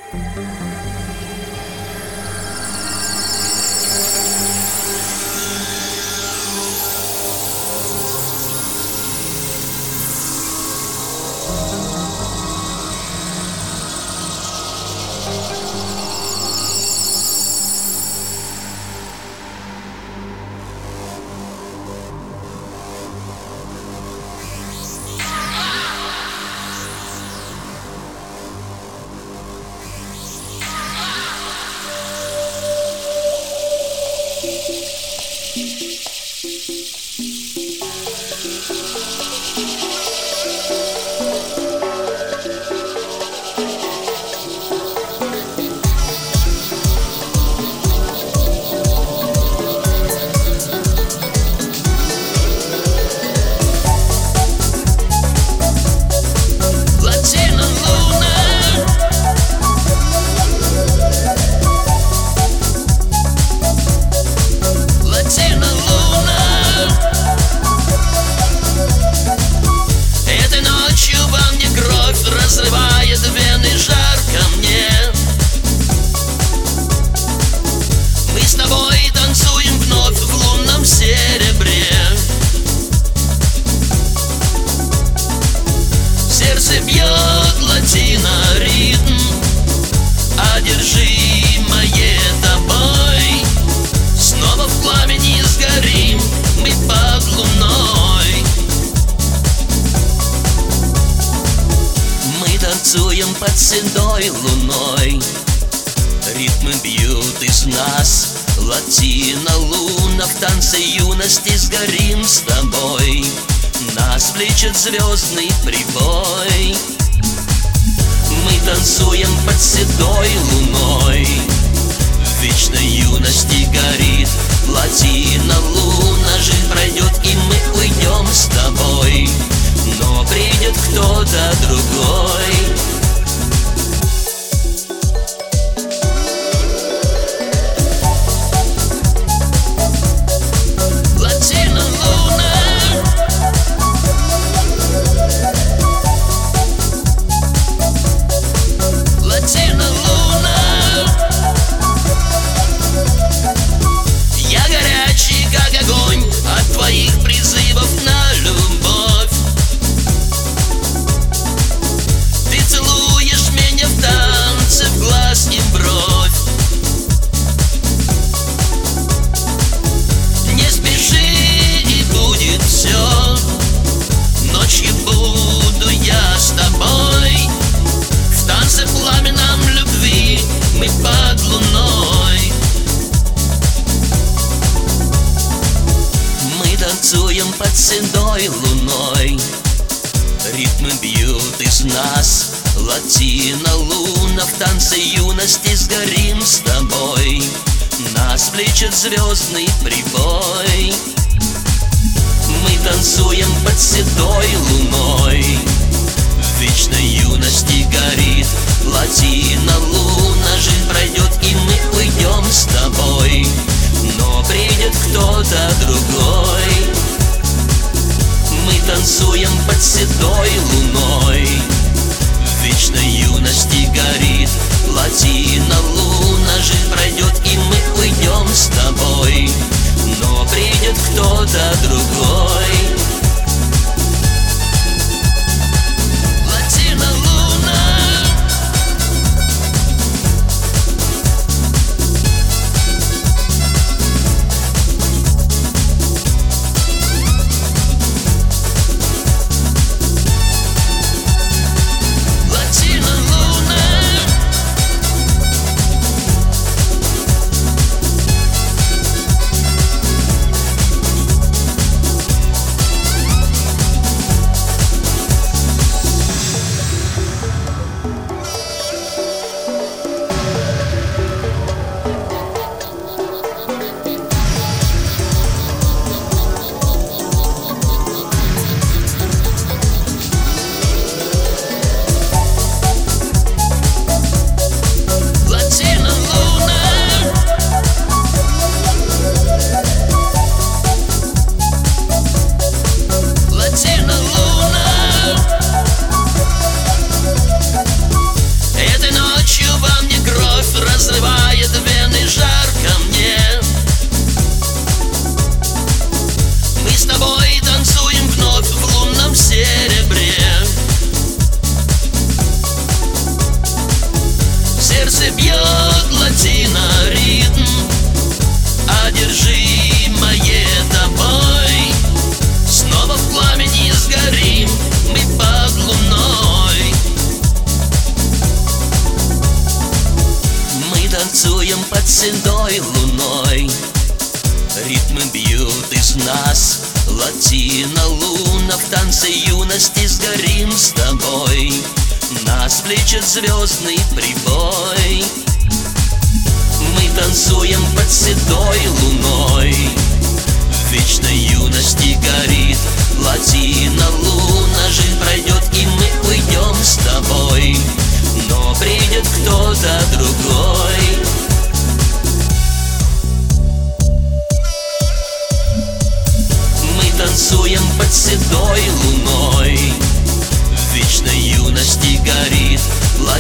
Разрывает вены, жарко мне. Мы с тобой танцуем вновь в лунном серебре. Сердце бьет латино ритм, одержимое тобой. Снова в пламени сгорим мы под луной. Танцуем под седой луной, ритмы бьют из нас. Латино, луна, в танце юности сгорим с тобой. Нас влечет звездный прибой. Мы танцуем под седой луной, в вечной юности горит. Латино, луна, жизнь пройдет, и мы уйдем с тобой. Но придет кто-то другой. Латино, луна, Латино, луна. Я горячий, как огонь, от твоих призывов на любовь. Целуешь меня в танце, в глаз и в бровь. Не спеши, и будет все. Ночью буду я с тобой. В танце пламенном любви мы под луной. Мы танцуем под седой луной, ритмы бьют из нас. Латино, луна, в танце юности сгорим с тобой. Нас влечет звездный прибой. Мы танцуем под седой луной, в вечной юности горит. Латино, луна, жизнь пройдет, и мы уйдем с тобой. Но придет кто-то другой. Мы танцуем под седой луной, в вечной юности горит. Латино, луна, жизнь пройдет, и мы уйдем с тобой. Но придет кто-то другой. Латино, луна. танцуем под седой луной. Ритмы бьют из нас, латино, луна. В танце юности сгорим с тобой. Нас влечет звездный прибой. Мы танцуем под седой луной. В вечной юности горит латино, луна. Жизнь пройдет, и мы уйдем с тобой, но придет кто-то другой. Мы танцуем под седой луной. В вечной юности горит латино,